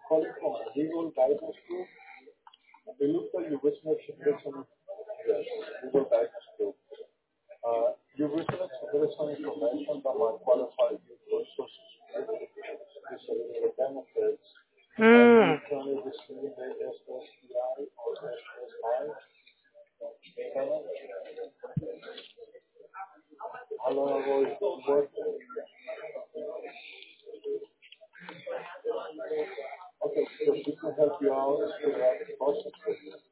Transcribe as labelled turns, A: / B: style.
A: calling from Legal Guidance Group. We looked at your recent submission. Yes, Legal Guidance Group. You recently submitted some information that might qualify you for Social Security disability benefits. Are you
B: Mm.
A: currently receiving the SSDI or SSI? How long ago is this work? Okay, so we can help you out figure out the process.